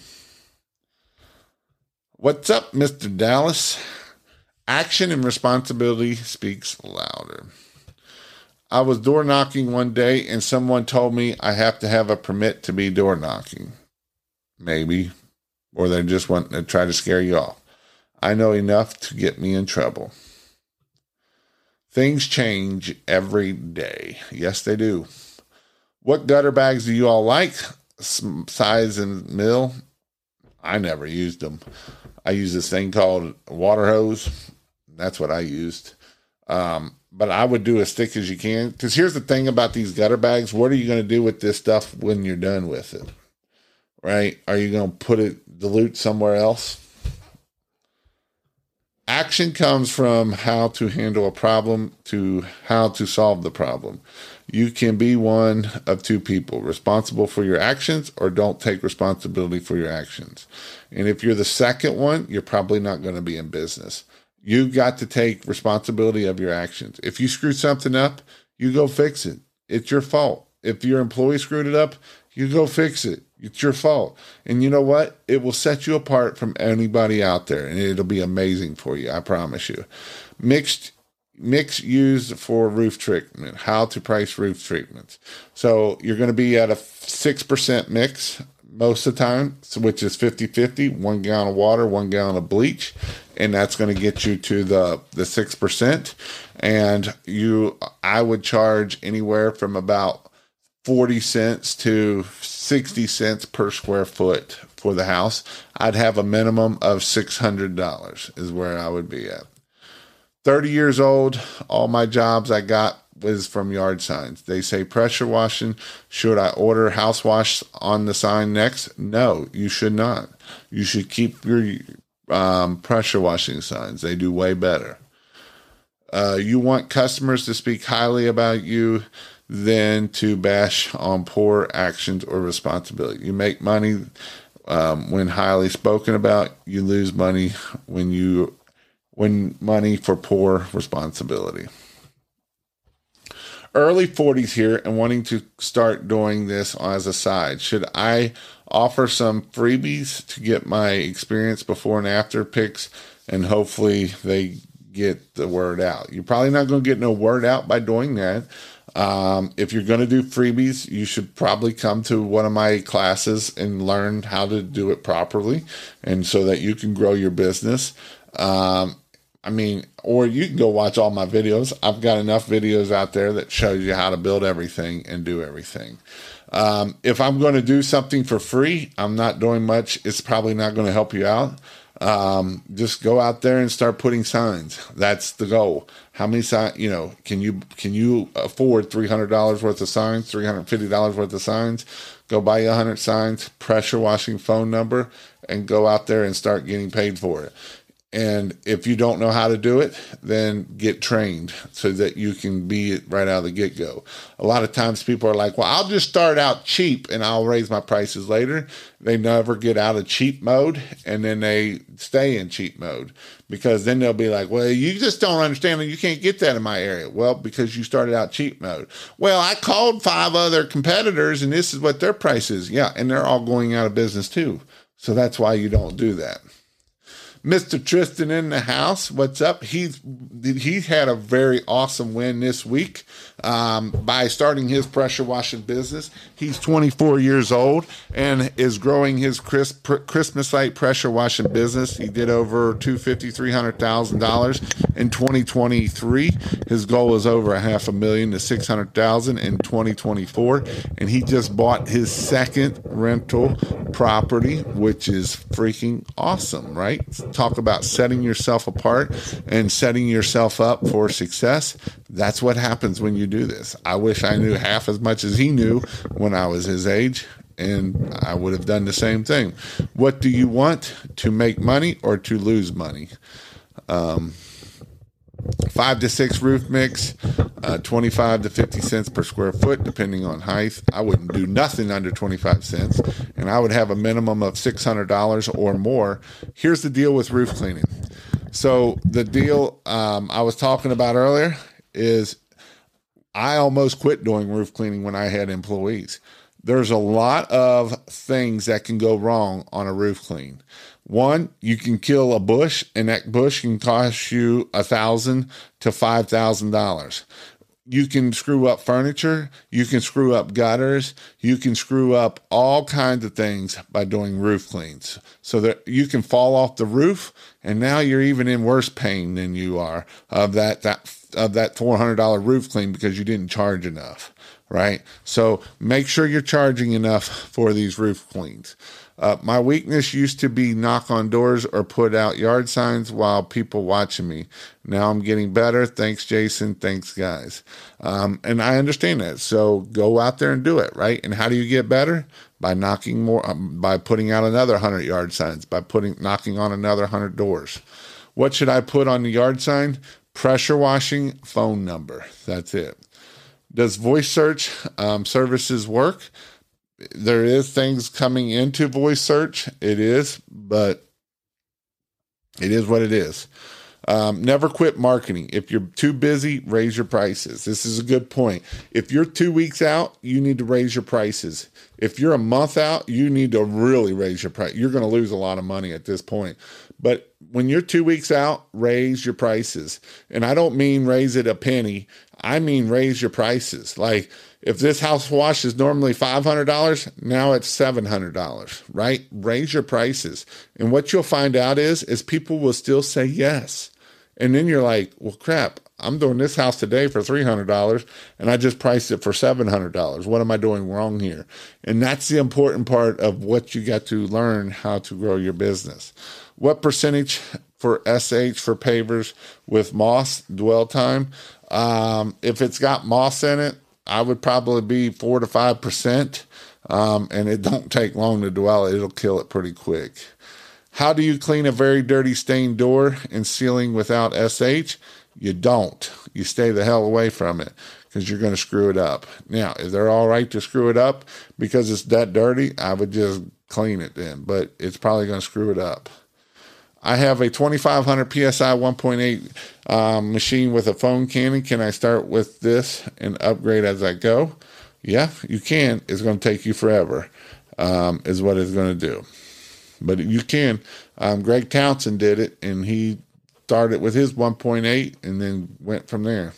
What's up, Mister Dallas? Action and responsibility speaks louder. I was door knocking one day and someone told me I have to have a permit to be door knocking. Maybe. Or they just want to try to scare you off. I know enough to get me in trouble. Things change every day. Yes, they do. What gutter bags do you all like? Size and mill? I never used them. I use this thing called water hose. That's what I used. Um, but I would do as thick as you can. Because here's the thing about these gutter bags. What are you going to do with this stuff when you're done with it? Right? Are you going to put it, dilute somewhere else? Action comes from how to handle a problem to how to solve the problem. You can be one of two people, responsible for your actions or don't take responsibility for your actions. And if you're the second one, you're probably not going to be in business. You've got to take responsibility of your actions. If you screw something up, you go fix it. It's your fault. If your employee screwed it up, you go fix it. It's your fault. And you know what? It will set you apart from anybody out there, and it'll be amazing for you. I promise you. Mixed Mix used for roof treatment. How to price roof treatments. So you're going to be at a six percent mix most of the time, which is fifty-fifty, one gallon of water, one gallon of bleach. And that's going to get you to the, the six percent. And you, I would charge anywhere from about forty cents to sixty cents per square foot for the house. I'd have a minimum of six hundred dollars is where I would be at. thirty years old, all my jobs I got was from yard signs. They say pressure washing. Should I order house wash on the sign next? No, you should not. You should keep your um, pressure washing signs. They do way better. Uh, you want customers to speak highly about you than to bash on poor actions or responsibility. You make money um, when highly spoken about. You lose money when you When money for poor responsibility. Early forties here and wanting to start doing this as a side. Should I offer some freebies to get my experience before and after pics and hopefully they get the word out? You're probably not going to get no word out by doing that. Um, if you're going to do freebies, you should probably come to one of my classes and learn how to do it properly and so that you can grow your business. Um, I mean, or you can go watch all my videos. I've got enough videos out there that shows you how to build everything and do everything. Um, if I'm going to do something for free, I'm not doing much. It's probably not going to help you out. Um, just go out there and start putting signs. That's the goal. How many signs, you know, can you, can you afford three hundred dollars worth of signs, three hundred fifty dollars worth of signs? Go buy you one hundred signs, pressure washing phone number, and go out there and start getting paid for it. And if you don't know how to do it, then get trained so that you can be it right out of the get-go. A lot of times people are like, well, I'll just start out cheap and I'll raise my prices later. They never get out of cheap mode, and then they stay in cheap mode, because then they'll be like, well, you just don't understand that you can't get that in my area. Well, because you started out cheap mode. Well, I called five other competitors and this is what their price is. Yeah, and they're all going out of business too. So that's why you don't do that. Mister Tristan in the house. What's up? He's he had a very awesome win this week um, by starting his pressure washing business. He's twenty-four years old and is growing his Chris, pr- Christmas light pressure washing business. He did over two hundred fifty thousand dollars, three hundred thousand dollars in twenty twenty-three. His goal is over a half a million to six hundred thousand dollars in twenty twenty-four. And he just bought his second rental property, which is freaking awesome, right? Talk about setting yourself apart and setting yourself up for success. That's what happens when you do this. I wish I knew half as much as he knew when I was his age, and I would have done the same thing. What do you want? To make money or to lose money? Um, Five to six roof mix, uh, twenty-five to fifty cents per square foot, depending on height. I wouldn't do nothing under twenty-five cents, and I would have a minimum of six hundred dollars or more. Here's the deal with roof cleaning. So the deal um, I was talking about earlier is I almost quit doing roof cleaning when I had employees. There's a lot of things that can go wrong on a roof clean. One, you can kill a bush, and that bush can cost you a thousand to five thousand dollars. You can screw up furniture. You can screw up gutters. You can screw up all kinds of things by doing roof cleans. So that you can fall off the roof, and now you're even in worse pain than you are of that that of that four hundred dollars roof clean because you didn't charge enough, right? So make sure you're charging enough for these roof cleans. Uh, my weakness used to be knock on doors or put out yard signs while people watching me. Now I'm getting better. Thanks, Jason. Thanks, guys. Um, and I understand that. So go out there and do it, right? And how do you get better? By knocking more, um, by putting out another one hundred yard signs, by putting knocking on another one hundred doors. What should I put on the yard sign? Pressure washing, phone number. That's it. Does voice search um, services work? There is things coming into voice search. It is, but it is what it is. Um, never quit marketing. If you're too busy, raise your prices. This is a good point. If you're two weeks out, you need to raise your prices. If you're a month out, you need to really raise your price. You're going to lose a lot of money at this point. But when you're two weeks out, raise your prices. And I don't mean raise it a penny. I mean raise your prices. Like, if this house wash is normally five hundred dollars, now it's seven hundred dollars, right? Raise your prices. And what you'll find out is, is people will still say yes. And then you're like, well, crap, I'm doing this house today for three hundred dollars and I just priced it for seven hundred dollars. What am I doing wrong here? And that's the important part of what you got to learn how to grow your business. What percentage for S H for pavers with moss dwell time? Um, if it's got moss in it, I would probably be four to five percent, um, and it don't take long to dwell it. It'll kill it pretty quick. How do you clean a very dirty stained door and ceiling without S H? You don't. You stay the hell away from it because you're going to screw it up. Now, if they're all right to screw it up because it's that dirty, I would just clean it then, but it's probably going to screw it up. I have a twenty-five hundred P S I one point eight um, machine with a foam cannon. Can I start with this and upgrade as I go? Yeah, you can. It's going to take you forever, um, is what it's going to do. But you can. Um, Greg Townsend did it, and he started with his one point eight and then went from there.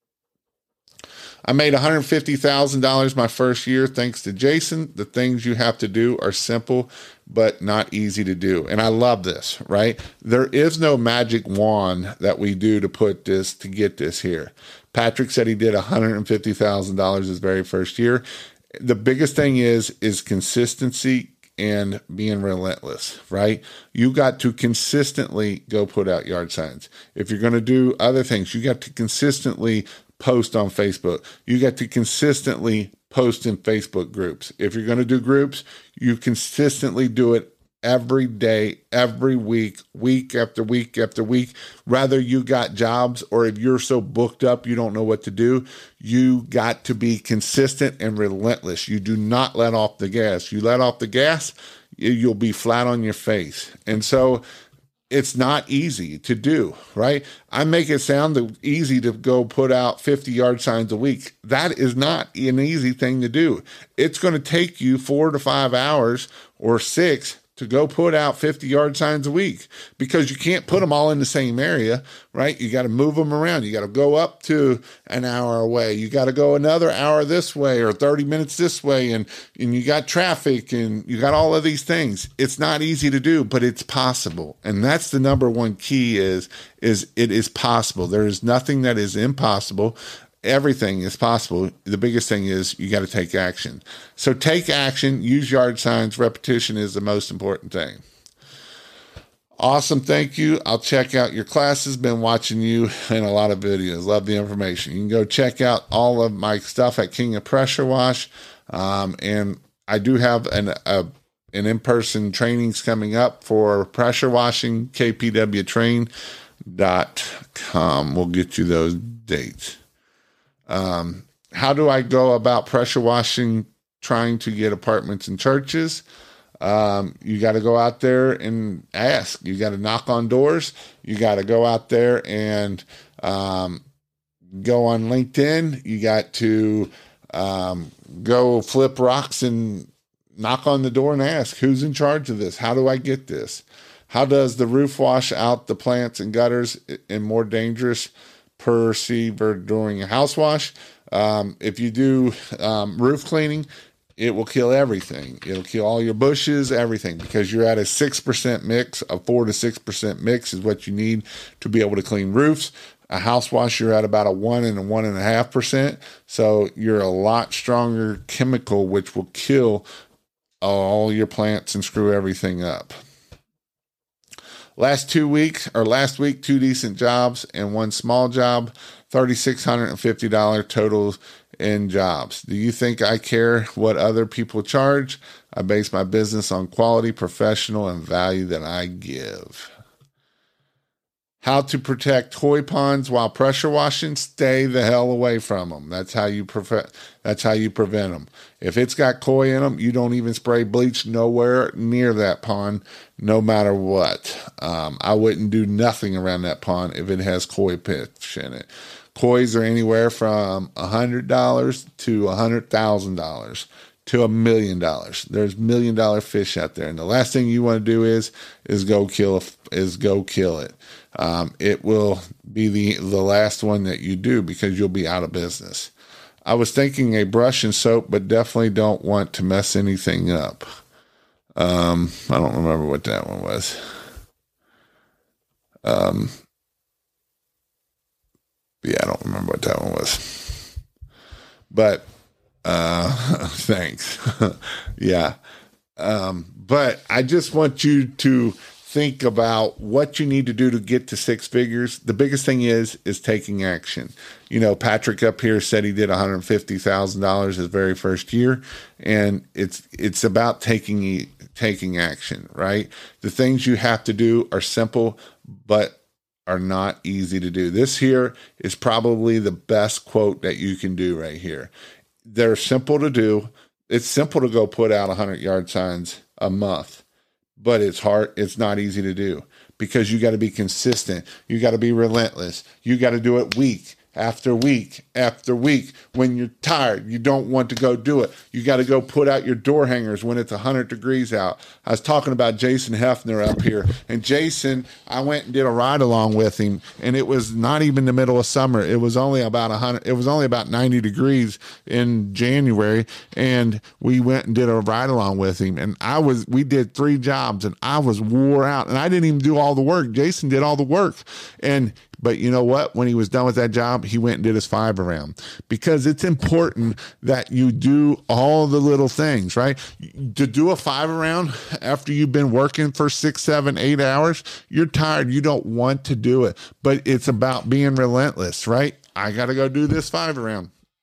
I made one hundred fifty thousand dollars my first year thanks to Jason. The things you have to do are simple, but not easy to do. And I love this, right? There is no magic wand that we do to put this, to get this here. Patrick said he did one hundred fifty thousand dollars his very first year. The biggest thing is, is consistency and being relentless, right? You got to consistently go put out yard signs. If you're going to do other things, you got to consistently post on Facebook. You got to consistently post in Facebook groups. If you're going to do groups, you consistently do it every day, every week, week after week after week. Whether you got jobs or if you're so booked up you don't know what to do, you got to be consistent and relentless. You do not let off the gas. You let off the gas, you'll be flat on your face. And so it's not easy to do, right? I make it sound easy to go put out fifty yard signs a week. That is not an easy thing to do. It's going to take you four to five hours or six to go put out fifty yard signs a week, because you can't put them all in the same area, right? You got to move them around. You got to go up to an hour away. You got to go another hour this way or thirty minutes this way. And, and you got traffic and you got all of these things. It's not easy to do, but it's possible. And that's the number one key is, is it is possible. There is nothing that is impossible. Everything is possible. The biggest thing is you got to take action. So take action, use yard signs. Repetition is the most important thing. Awesome. Thank you. I'll check out your classes. Been watching you in a lot of videos. Love the information. You can go check out all of my stuff at King of Pressure Wash. Um, and I do have an, a, an in-person trainings coming up for pressure washing, k p w train dot com. We'll get you those dates. Um, how do I go about pressure washing, trying to get apartments and churches? Um, you got to go out there and ask. You got to knock on doors. You got to go out there and um, go on LinkedIn. You got to um, go flip rocks and knock on the door and ask, who's in charge of this? How do I get this? How does the roof wash out the plants and gutters and more dangerous perceiver during a house wash? Um, if you do um, roof cleaning, it will kill everything. It'll kill all your bushes, everything, because you're at a six percent mix. A four to six percent mix is what you need to be able to clean roofs. A house wash, you're at about a one and a one and a half percent. So you're a lot stronger chemical, which will kill all your plants and screw everything up. Last two weeks, or last week, two decent jobs and one small job, three thousand six hundred fifty dollars total in jobs. Do you think I care what other people charge? I base my business on quality, professional, and value that I give. How to protect koi ponds while pressure washing? Stay the hell away from them. That's how you prevent. That's how you prevent them. If it's got koi in them, you don't even spray bleach nowhere near that pond, no matter what. Um, I wouldn't do nothing around that pond if it has koi fish in it. Kois are anywhere from one hundred dollars to one hundred thousand dollars to a million dollars. There's million dollar fish out there, and the last thing you want to do is is go kill is go kill it. Um, it will be the the last one that you do because you'll be out of business. I was thinking a brush and soap, but definitely don't want to mess anything up. Um, I don't remember what that one was. Um, yeah, I don't remember what that one was. But uh, thanks. yeah. Um, but I just want you to think about what you need to do to get to six figures. The biggest thing is, is taking action. You know, Patrick up here said he did one hundred fifty thousand dollars his very first year, and it's, it's about taking, taking action, right? The things you have to do are simple, but are not easy to do. This here is probably the best quote that you can do right here. They're simple to do. It's simple to go put out one hundred yard signs a month. But it's hard. It's not easy to do because you got to be consistent. You got to be relentless. You got to do it week after week after week. When you're tired, you don't want to go do it. You got to go put out your door hangers when it's one hundred degrees out. I was talking about Jason Hefner up here, and Jason, I went and did a ride along with him, and it was not even the middle of summer. It was only about one hundred. It was only about ninety degrees in January, and we went and did a ride along with him. And I was, we did three jobs, and I was wore out, and I didn't even do all the work. Jason did all the work, and but you know what? When he was done with that job, he went and did his five around, because it's important that you do all the little things, right? To do a five around after you've been working for six, seven, eight hours, you're tired. You don't want to do it, but it's about being relentless, right? I got to go do this five around.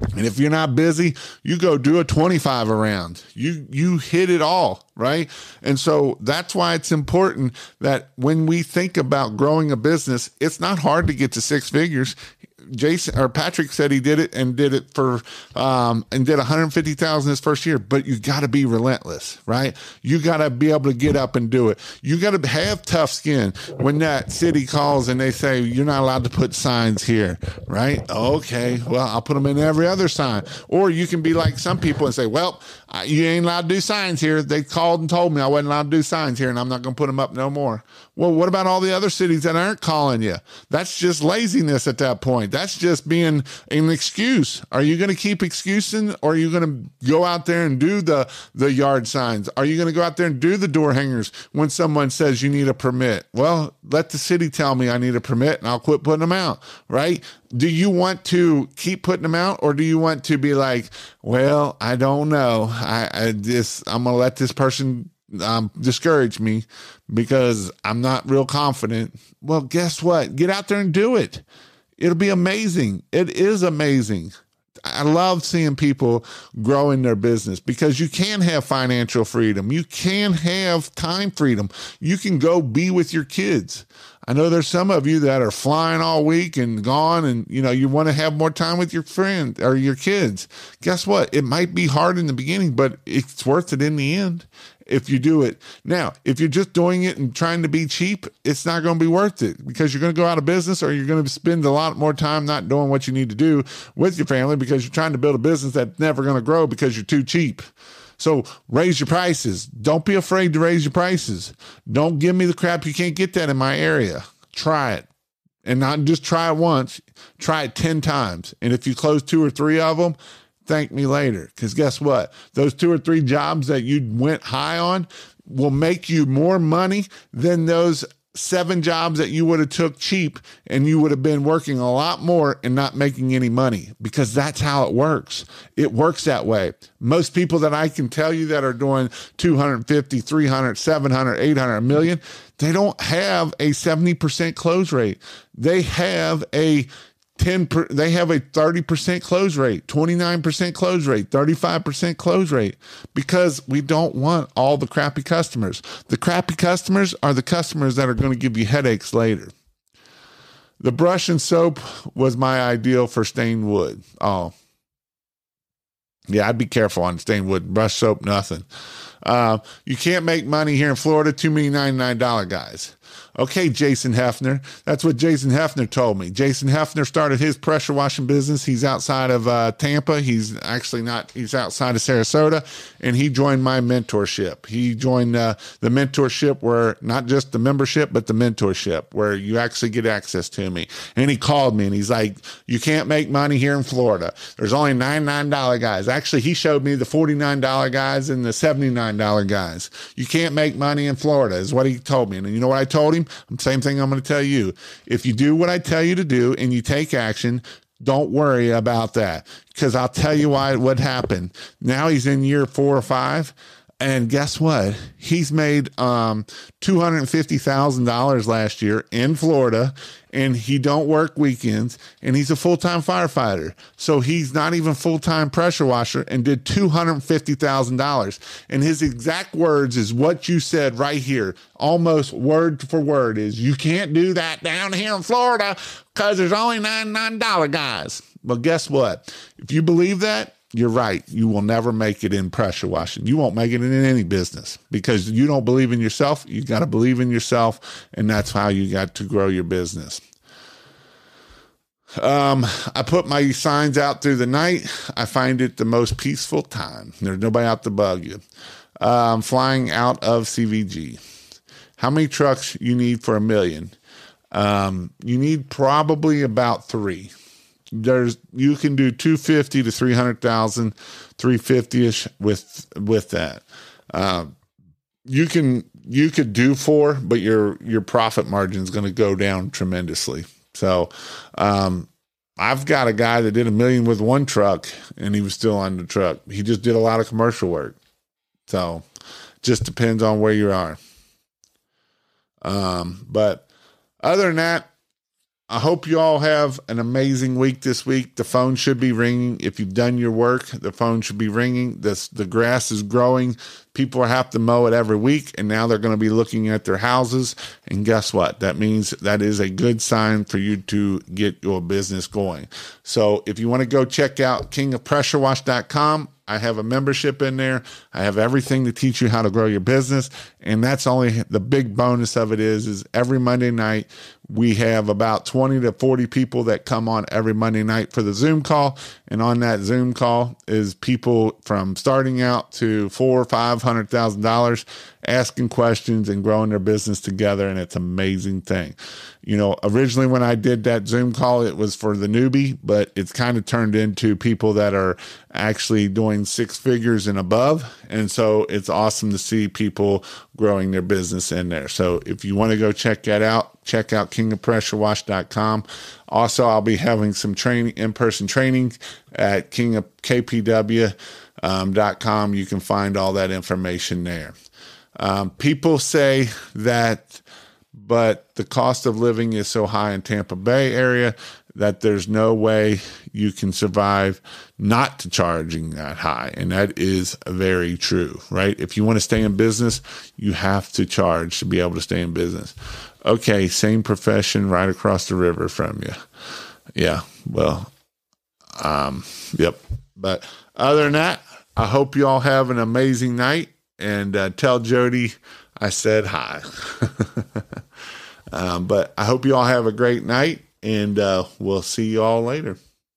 And if you're not busy, you go do a twenty-five around. You you hit it all, right? And so that's why it's important that when we think about growing a business, it's not hard to get to six figures. Jason or Patrick said he did it and did it for um and did one hundred fifty thousand his first year, but you got to be relentless, right? You got to be able to get up and do it. You got to have tough skin when that city calls and they say you're not allowed to put signs here, right? Okay, well, I'll put them in every other sign. Or you can be like some people and say, well, you ain't allowed to do signs here. They called and told me I wasn't allowed to do signs here, and I'm not going to put them up no more. Well, what about all the other cities that aren't calling you? That's just laziness at that point. That's just being an excuse. Are you going to keep excusing, or are you going to go out there and do the, the yard signs? Are you going to go out there and do the door hangers when someone says you need a permit? Well, let the city tell me I need a permit, and I'll quit putting them out, right? Do you want to keep putting them out, or do you want to be like, well, I don't know. I, I just, I'm going to let this person um, discourage me because I'm not real confident. Well, guess what? Get out there and do it. It'll be amazing. It is amazing. I love seeing people grow in their business because you can have financial freedom. You can have time freedom. You can go be with your kids. I know there's some of you that are flying all week and gone, and you know, you want to have more time with your friend or your kids. Guess what? It might be hard in the beginning, but it's worth it in the end if you do it. Now, if you're just doing it and trying to be cheap, it's not going to be worth it because you're going to go out of business, or you're going to spend a lot more time not doing what you need to do with your family because you're trying to build a business that's never going to grow because you're too cheap. So raise your prices. Don't be afraid to raise your prices. Don't give me the crap. You can't get that in my area. Try it. And not just try it once. Try it ten times. And if you close two or three of them, thank me later. Because guess what? Those two or three jobs that you went high on will make you more money than those seven jobs that you would have took cheap, and you would have been working a lot more and not making any money, because that's how it works. It works that way. Most people that I can tell you that are doing two hundred fifty, three hundred, seven hundred, eight hundred, a million, they don't have a seventy percent close rate. They have a ten per, they have a thirty percent close rate, twenty-nine percent close rate, thirty-five percent close rate, because we don't want all the crappy customers. The crappy customers are the customers that are going to give you headaches later. The brush and soap was my ideal for stained wood. Oh, yeah, I'd be careful on stained wood. Brush, soap, nothing. Uh, you can't make money here in Florida. Too many ninety-nine dollar guys. Okay, Jason Hefner. That's what Jason Hefner told me. Jason Hefner started his pressure washing business. He's outside of uh, Tampa. He's actually not, he's outside of Sarasota, and he joined my mentorship. He joined uh, the mentorship where not just the membership, but the mentorship where you actually get access to me. And he called me and he's like, you can't make money here in Florida. There's only ninety-nine dollar guys. Actually, he showed me the forty-nine dollar guys and the seventy-nine dollar guys. You can't make money in Florida is what he told me. And you know what I told him? Same thing I'm going to tell you. If you do what I tell you to do and you take action, don't worry about that, because I'll tell you why, what happened. Now he's in year four or five. And guess what? He's made um, two hundred fifty thousand dollars last year in Florida, and he don't work weekends, and he's a full-time firefighter. So he's not even full-time pressure washer, and did two hundred fifty thousand dollars. And his exact words is what you said right here, almost word for word, is you can't do that down here in Florida because there's only ninety-nine dollar guys. Well, guess what? If you believe that, you're right. You will never make it in pressure washing. You won't make it in any business because you don't believe in yourself. You got to believe in yourself, and that's how you got to grow your business. Um, I put my signs out through the night. I find it the most peaceful time. There's nobody out to bug you. Um, flying out of C V G. How many trucks you need for a million? Um, you need probably about three. There's, you can do two fifty to three hundred thousand, three fifty ish with, with that. Uh, you can, you could do four, but your, your profit margin is going to go down tremendously. So, um, I've got a guy that did a million with one truck and he was still on the truck. He just did a lot of commercial work. So just depends on where you are. Um, but other than that, I hope you all have an amazing week this week. The phone should be ringing. If you've done your work, the phone should be ringing. This, the grass is growing. People have to mow it every week, and now they're going to be looking at their houses. And guess what? That means that is a good sign for you to get your business going. So if you want to go check out king of pressure wash dot com, I have a membership in there. I have everything to teach you how to grow your business. And that's only the big bonus of it is, is every Monday night, we have about twenty to forty people that come on every Monday night for the Zoom call. And on that Zoom call is people from starting out to four or five hundred thousand dollars asking questions and growing their business together. And it's an amazing thing. You know, originally when I did that Zoom call, it was for the newbie, but it's kind of turned into people that are actually doing six figures and above. And so it's awesome to see people growing their business in there. So if you want to go check that out, check out king of pressure wash dot com. Also, I'll be having some training, in-person training at king of k p w dot com. You can find all that information there. Um, people say that, but the cost of living is so high in Tampa Bay area that there's no way you can survive not to charging that high. And that is very true, right? If you want to stay in business, you have to charge to be able to stay in business. Okay, same profession right across the river from you. Yeah, well, um, yep. But other than that, I hope you all have an amazing night, and uh, tell Jody I said hi. um, but I hope you all have a great night, and uh, we'll see you all later.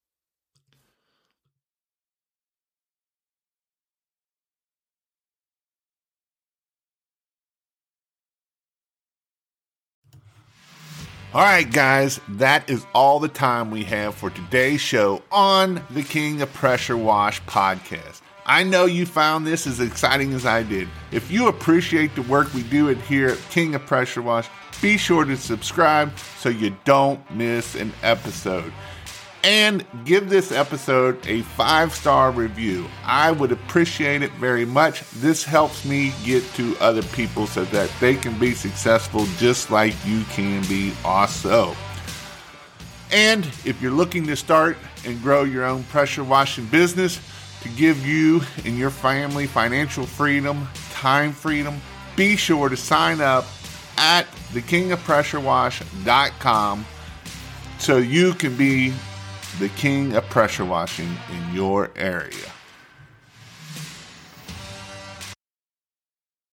All right, guys, that is all the time we have for today's show on the King of Pressure Wash podcast. I know you found this as exciting as I did. If you appreciate the work we do it here at King of Pressure Wash, be sure to subscribe so you don't miss an episode. And give this episode a five-star review. I would appreciate it very much. This helps me get to other people so that they can be successful just like you can be also. And if you're looking to start and grow your own pressure washing business to give you and your family financial freedom, time freedom, be sure to sign up at the king of pressure wash dot com so you can be the king of pressure washing in your area.